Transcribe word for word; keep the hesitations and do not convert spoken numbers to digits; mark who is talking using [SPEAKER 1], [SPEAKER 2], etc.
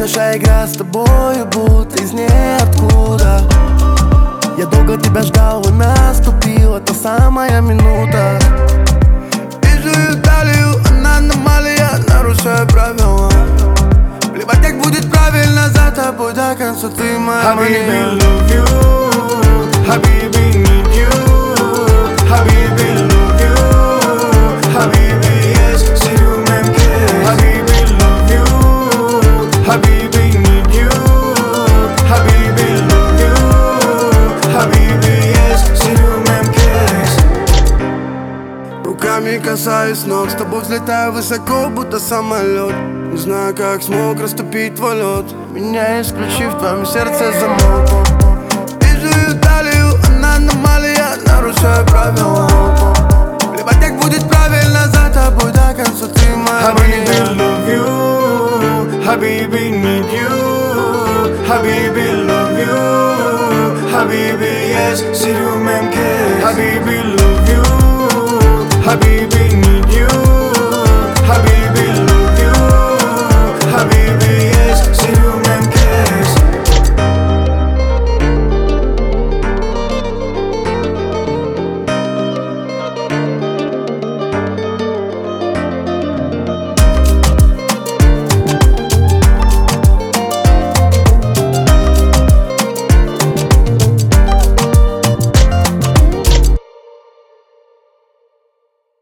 [SPEAKER 1] наша игра с тобою будто из ниоткуда. Я долго тебя ждал, и наступила та самая минута. Вижу Италию, она аномалия, нарушаю правила. Плевать, как будет правильно, за тобой до конца ты моя мания.
[SPEAKER 2] Habibi, love you. Habibi, need you. Habibi, love you. Habibi, yes, сирюмемке. Habibi, love you. Habibi, need you. Habibi, love you. Habibi, yes, сирюмемке.
[SPEAKER 1] Руками касаюсь ног, с тобой взлетаю высоко, будто самолет. Не знаю, как смог расступить твой лед, меня исключив, в твоем сердце замок. Вижу Италию, она аномалия, нарушаю правила. Плевать, как будет правильно, за тобой до конца ты моя мания.
[SPEAKER 2] Habibi, love you. Habibi, need you. Habibi, love you. Habibi, yes, сирюмемке. Habibi, love you. Habibi,